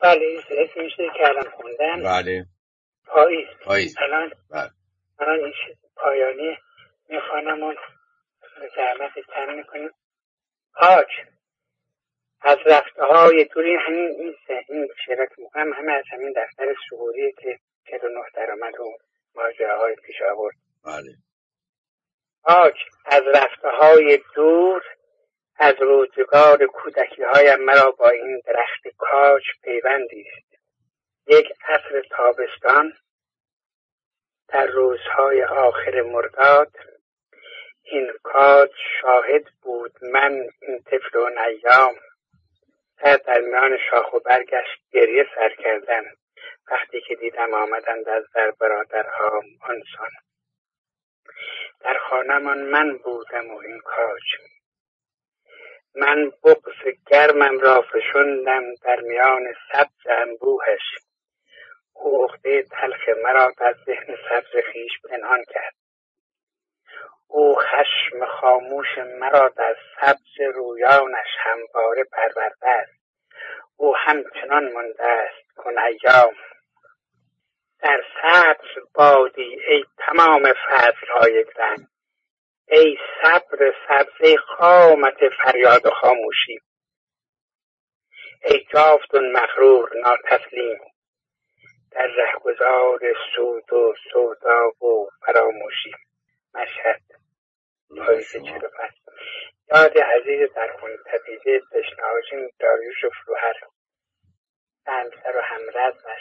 بله اسمشه که الان خوندن. بله پاییز. الان این چیز پایانی میخوانم و زحمت کم میکنیم. پاک از رفته های دوری همین این شعرات میکنم همه از همین دفتر شعوری که 49 درآمد و ماجراهای پیش آورد. بله. پاک از رفته های دور از روزگار کودکی هایم مرا با این درخت کاج پیوندی است. یک عصر تابستان در روزهای آخر مرداد این کاج شاهد بود. من این طفل و نیام در میان شاخ و برگش گریه سر کردم وقتی که دیدم آمدند از در برادرها آنسان. در خانه‌مان من بودم و این کاج. من بغض گرمم را فشندم در میان سبز انبوهش. او عقده تلخ مرا در ذهن سبز خویش پنهان کرد. او خشم خاموش مرا در سبز رویانش همواره پرورده است. او همچنان مانده است کن ایام. در سبز بادی ای تمام فصل‌های رنگ، ای صبر سبزه قامت فریاد و خاموشی، ای جاودون مغرور ناتسلیم در رهگذار سود و سودا و فراموشی. مشهد پاییز 45. یاد عزیز در خون تپیده تشنه‌آشین داریوش و فروهر، همسر و همرزمش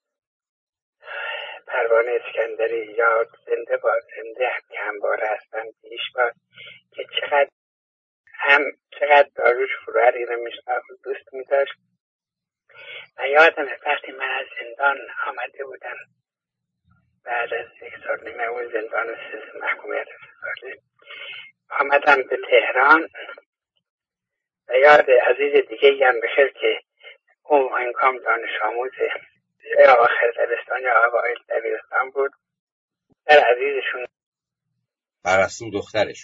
پروانه اسکندری. یاد زنده باد، زنده که همواره هستند پیش باد. که چقدر داریوش فروهر اینو دوست می داشت. و یادم وقتی من از زندان آمده بودم بعد از 1 سال نیمه اون زندان محکومیت 3 ساله آمدم به تهران و یاد عزیز دیگه هم بخیر که اون هنگام دانش آموز آخر دبستان یا اوایل دبیرستان بود. در عزیزشون پرستو دخترش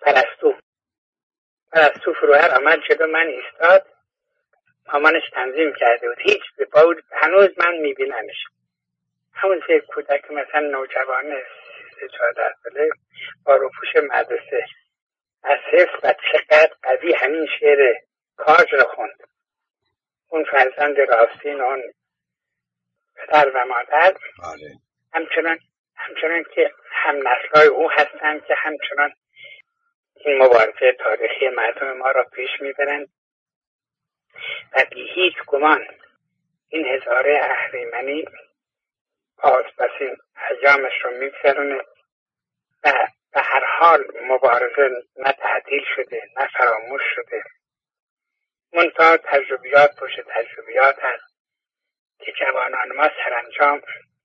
پرستو فروهر آمد جلو من ایستاد. مامانش تنظیم کرده بود. هیچ به بود. هنوز من میبینمش همون که کودک مثلا نوجوان 13-14 ساله با روپوش مدرسه از حفظ و چقدر قوی همین شعر کاج رو خوند. اون فرزند راستین اون پدر و مادر همچنان که هم نسل‌های او هستند که همچنان این مبارزه تاریخی مردم ما را پیش میبرند و بی هیچ گمان این هزاره اهریمنی پاسپسین ایامش رو میگذرونه و به هر حال مبارزه نه تعطیل شده نه فراموش شده. منتها تجربیات پشت تجربیات هست که جوانان ما سرانجام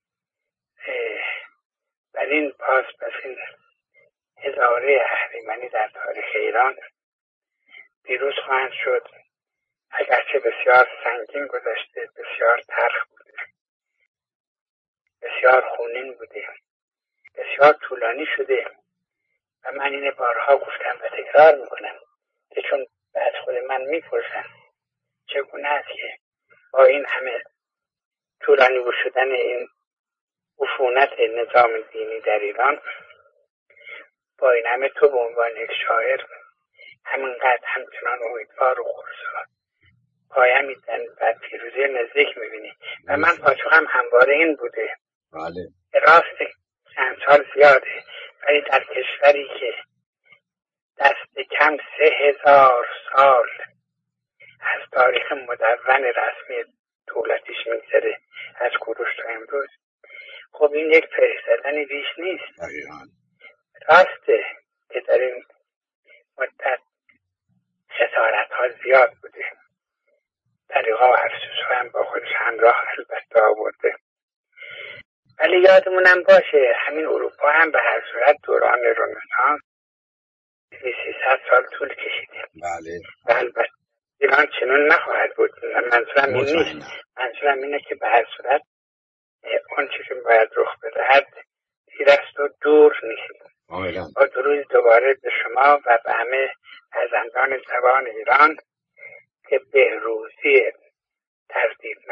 بر این پاسپسین هزاره اهریمنی در تاریخ ایران پیروز خواهند شد. اگرچه بسیار سنگین گذشته، بسیار تلخ بوده، بسیار خونین بوده، بسیار طولانی شده و من اینه بارها گفتم و تکرار میکنم که چون از خود من میپرسن چگونه است که با این همه طولانی شدن این عفونت نظام دینی در ایران، با این همه تو به عنوان یک شاعر همینقدر همچنان امیدوار و خرسا پایه میزن و پیروزی نزدیک میبینی. و من پاسخم همواره این بوده. بله. راست چند سال زیاده ولی در کشوری که دست کم 3000 سال از تاریخ مدون رسمی دولتیش میگذره از کوروش تا امروز، خب این یک فرستادن بیش نیست. راسته که در این مدت خسارت ها زیاد بوده. طریقا و افسوس هم با خودش همراه البته آورده. ولی یادمونم باشه همین اروپا هم به هر صورت دوران رنسانس 300 سال طول کشیده. بله. و البته ایران چنون نخواهد بود. منظورم این نیست. منظورم اینه که به هر صورت اون چی که باید رخ بدهد دیرست و دور نیست. با درود دوباره به شما و به همه فرزندان جوان ایران که بهروزی تردید ناپذیر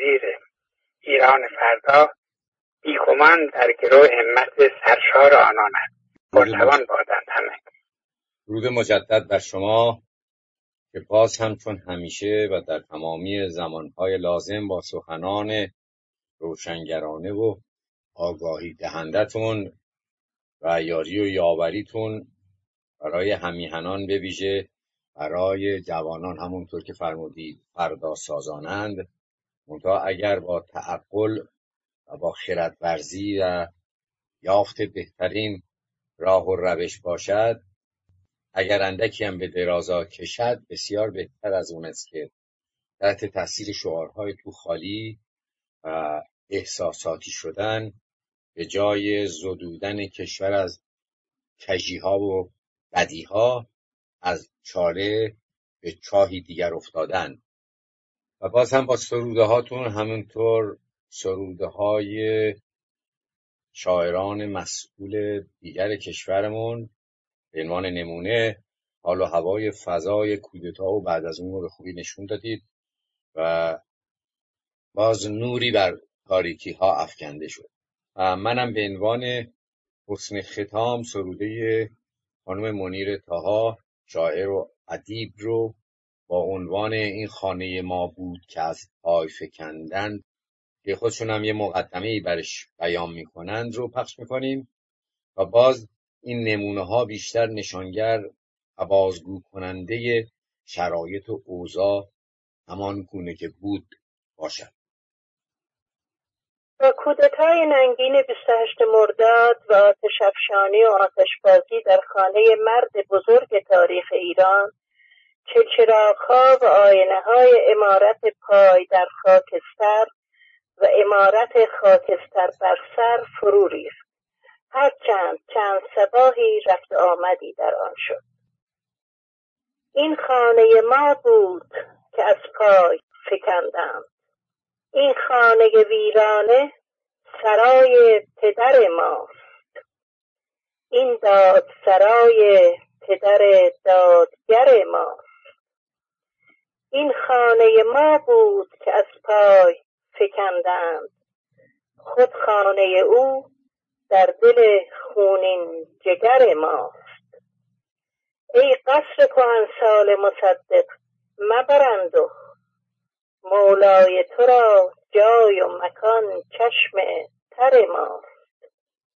وزیر ایران فردا بیگمان در گرو همت سرشار آنان است. پرتوان بادند همه. درود مجدد بر شما که باز هم چون همیشه و در تمامی زمانهای لازم با سخنان روشنگرانه و آگاهی دهندتون و یاری و یاوریتون برای همیهنان به ویژه برای جوانان همونطور که فرمودید فردا سازانند، منتها اگر با تعقل و با خردورزی و یافت بهترین راه و روش باشد، اگر اندکی هم به درازا کشد بسیار بهتر از اون است که تحت تاثیر شعارهای تو خالی و احساساتی شدن به جای زدودن کشور از کژی‌ها و بدی‌ها از چاله به چاهی دیگر افتادن. و باز هم با سروده هاتون همونطور سروده های شاعران مسئول دیگر کشورمون به عنوان نمونه حال و هوای فضای کودتا و بعد از اون رو به خوبی نشون دادید و باز نوری بر تاریکی ها افکنده شد. و منم به عنوان حسن ختام سروده خانم منیر طاها شاعر و ادیب رو با عنوان این خانه ما بود که از پای فکندند که خودشون هم یه مقدمه‌ای برش بیان میکنند رو پخش میکنیم و باز این نمونه ها بیشتر نشانگر و بازگو کننده شرایط و اوضاع همان گونه که بود باشد. با کودتای ننگین 28 مرداد و آتش‌افشانی و آتشبازی در خانه مرد بزرگ تاریخ ایران که چراغ‌ها و آینه‌های عمارت پای در خاکستر و عمارت خاکستر بر سر فرو ریخت. هرچند چند صباحی رفت آمدی در آن شد. این خانه ما بود که از پای فکندند. این خانه ویرانه سرای پدر ماست. این داد سرای پدر دادگر ماست. این خانه ما بود که از پای فکندند. خود خانه او در دل خونین جگر ماست. ای قصر کهنسال مصدق مبرندخ، مولای تو را جای و مکان چشم تر ماست.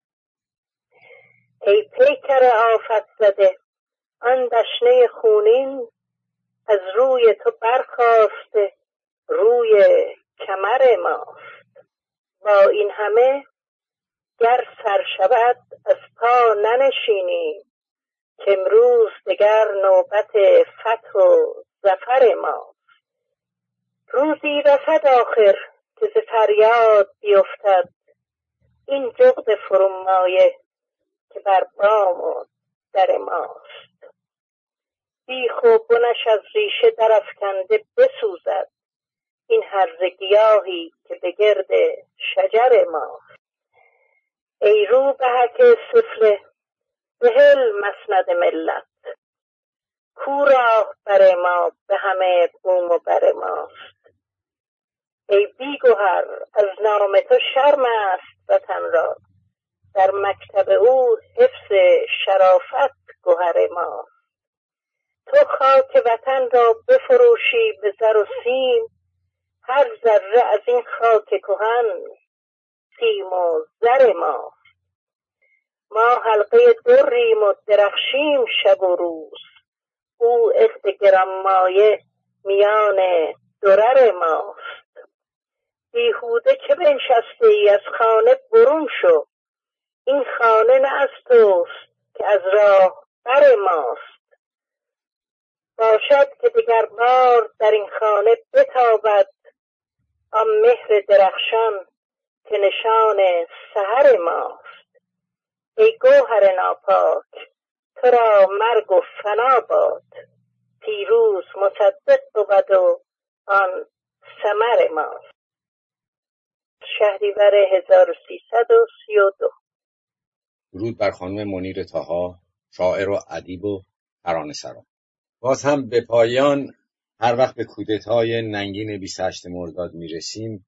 ای پیکر آفت زده آن دشنه خونین، از روی تو برخاسته روی کمر ماست. با این همه گر سر شود از پا ننشینیم، که امروز دگر نوبت فتح و ظفر ماست. روزی رسد آخر که ز فریاد بیفتد این جغد فرومایه که بر بام و در ماست. بیخ و بنش از ریشه درافکنده بسوزد این هرزه گیاهی که به گرد شجر ماست. ای روبهک سفله بهل مسند ملت، کو راه بر ما به همه بوم و بر ماست. ای بی گوهر از نام تو شرم است وطن را، در مکتب او حفظ شرافت گوهر ماست. تو خاک وطن را بفروشی به زر و سیم، هر ذره از این خاک کهن سیم و زر ماست. ما حلقه دریم و درخشیم شب و روز، او عقد گرانمایه میان درر ماست. بیهوده که بنشسته ای از خانه برون شو، این خانه نه از توست که از راه بر ماست. باشد که دگر بار در این خانه بتابد آن مهر درخشان که نشان سحر ماست. ای گوهر ناپاک تو را مرگ و فنا باد، پیروز مصدق بود و آن ثمر ماست. شهریور 1332. درود بر خانم منیر طاها شاعر و ادیب و ترانه‌سرا. باز هم به پایان هر وقت به کودتای ننگین 28 مرداد میرسیم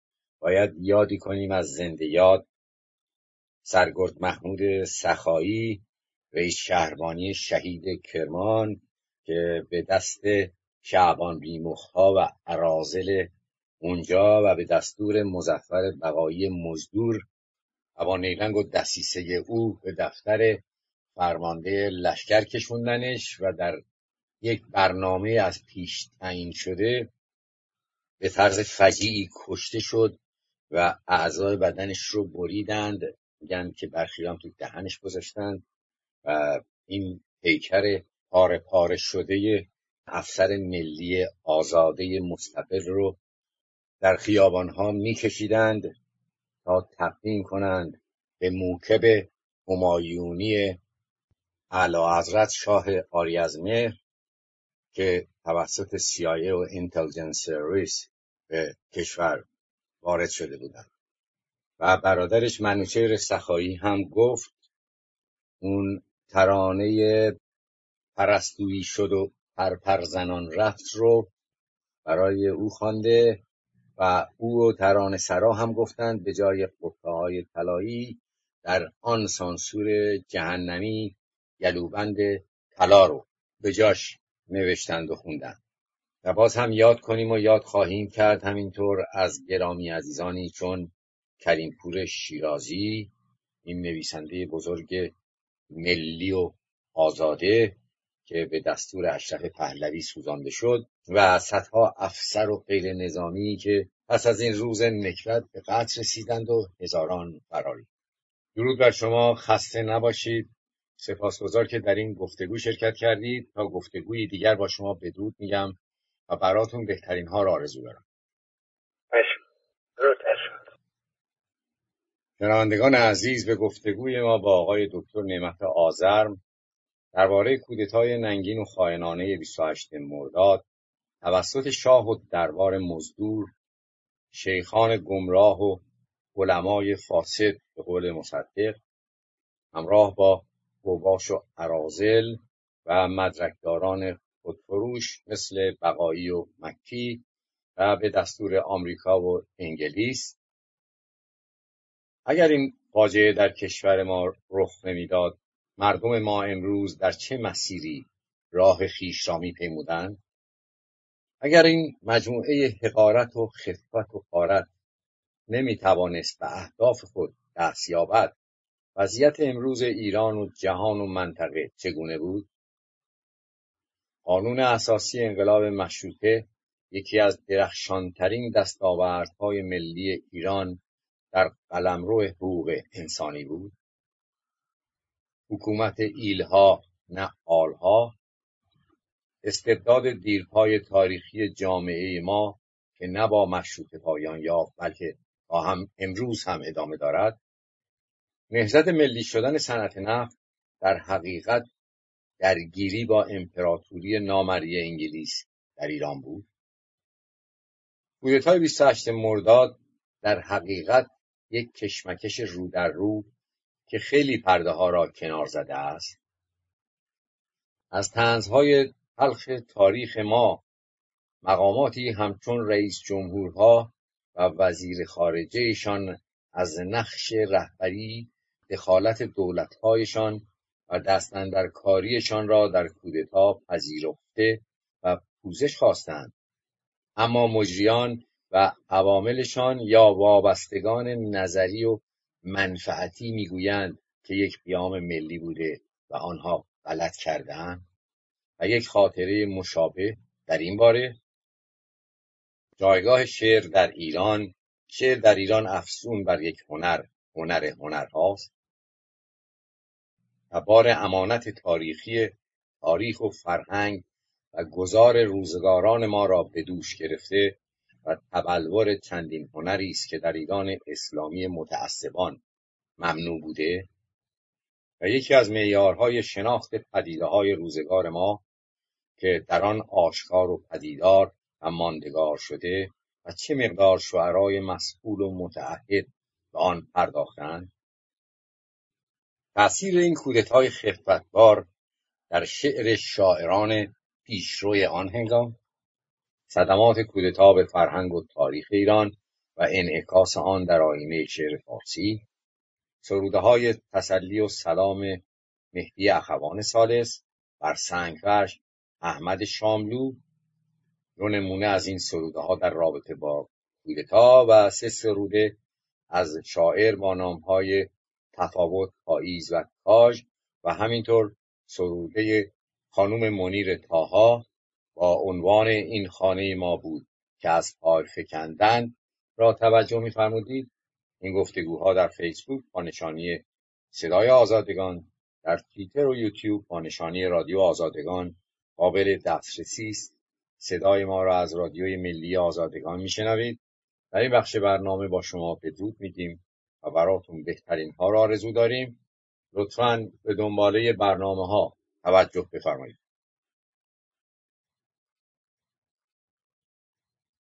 باید یادی کنیم از زنده یاد سرگرد محمود سخایی، رئیس شهربانی شهید کرمان که به دست شعبان بیمخها و اراذل اونجا و به دستور مظفر بقایی مزدور و با نیرنگ و دسیسه او به دفتر فرمانده لشکر کشوندنش و در یک برنامه از پیش تعیین شده به طرز فجیعی کشته شد و اعضای بدنش رو بریدند، میگن که برخی هم تو دهنش گذاشتند و این پیکر پاره پاره شده افسر ملی آزاده مستقل رو در خیابانها میکشیدند تا تقدیم کنند به موکب همایونی اعلیحضرت شاه آریازمهر که توسط CIA و اینتلیجنس سرویس به کشور وارد شده بودند. و برادرش منوچهر سخایی هم گفت اون ترانه پرستویی شد و پرپر زنان رفت رو برای او خوانده و او و ترانه سرا هم گفتند به جای قطعه‌های طلایی در آن سانسور جهنمی گلوبند طلا رو به جاش نوشتند و خوندند. و باز هم یاد کنیم و یاد خواهیم کرد همینطور از گرامی عزیزانی چون کریمپور شیرازی، این نویسنده بزرگ ملی و آزاده که به دستور اشرف پهلوی سوزانده شد و صدها افسر و غیر نظامی که پس از این روز نکبت به قتل رسیدند و هزاران فراری. درود بر شما، خسته نباشید. سپاسگزار که در این گفتگو شرکت کردید. تا گفتگوی دیگر با شما بدرود میگم و براتون بهترین ها را آرزو دارم. شنوندگان عزیز، به گفتگوی ما با آقای دکتر نعمت آذرم درباره کودتای ننگین و خائنانه 28 مرداد توسط شاه و دربار مزدور، شیخان گمراه و علمای فاسد به قول مصدق همراه با اوباش و اراذل و مدرکداران خودفروش مثل بقایی و مکی و به دستور آمریکا و انگلیس. اگر این فاجعه در کشور ما رخ نمیداد، مردم ما امروز در چه مسیری راه خویش را می‌پیمودند؟ اگر این مجموعه حقارت و خفت و غارت نمی‌توانست به اهداف خود دست یابد، وضعیت امروز ایران و جهان و منطقه چگونه بود؟ قانون اساسی انقلاب مشروطه یکی از درخشانترین دستاوردهای ملی ایران در قلمرو حقوق انسانی بود. حکومت ایلها نه آلها، استبداد دیرپای تاریخی جامعه ما که نه با مشروطه پایان یافت بلکه تا هم امروز هم ادامه دارد. نهضت ملی شدن صنعت نفت در حقیقت درگیری با امپراتوری نامرئی انگلیس در ایران بود. کودتای 28 مرداد در حقیقت یک کشمکش رو در رو که خیلی پرده ها را کنار زده است. از طنزهای تلخ تاریخ ما مقاماتی همچون رئیس جمهورها و وزیر خارجهشان از نقش رهبری دخالت دولتهایشان و دستاندرکاریشان را در کودتا پذیرفته و پوزش خواستند، اما مجریان و عواملشان یا وابستگان نظری و منفعتی میگویند که یک قیام ملی بوده و آنها غلط کردند. و یک خاطره مشابه در این باره: جایگاه شعر در ایران. شعر در ایران افزون بر یک هنرهاست و بار امانت تاریخی تاریخ و فرهنگ و گذار روزگاران ما را به دوش گرفته و تبلور چندین هنری است که در ایران اسلامی متعصبان ممنوع بوده و یکی از معیارهای شناخت پدیده‌های روزگار ما که در آن آشکار و پدیدار و ماندگار شده و چه مقدار شعرای مسئول و متعهد به آن پرداختند. تأثیر این کودتای خفتبار در شعر شاعران پیشروی آن هنگام، صدمات کودتا به فرهنگ و تاریخ ایران و انعکاس آن در آینه شعر فارسی، سروده‌های تسلی و سلام مهدی اخوان ثالث بر سنگفرش احمد شاملو، دو نمونه از این سروده‌ها در رابطه با کودتا و 3 سروده از شاعر با نام‌های تفاوت، پاییز و تاج و همینطور سروده خانم منیر طاها با عنوان این خانه ما بود که از پای فکندن را توجه می‌فرمودید. این گفتگوها در فیسبوک با نشانی صدای آزادگان، در توییتر و یوتیوب با نشانی رادیو آزادگان قابل دسترسی است. صدای ما را از رادیوی ملی آزادگان میشنوید. در این بخش برنامه با شما بدرود میگیم و براتون بهترین ها را آرزو داریم. لطفاً به دنباله برنامه ها توجه بفرمایید.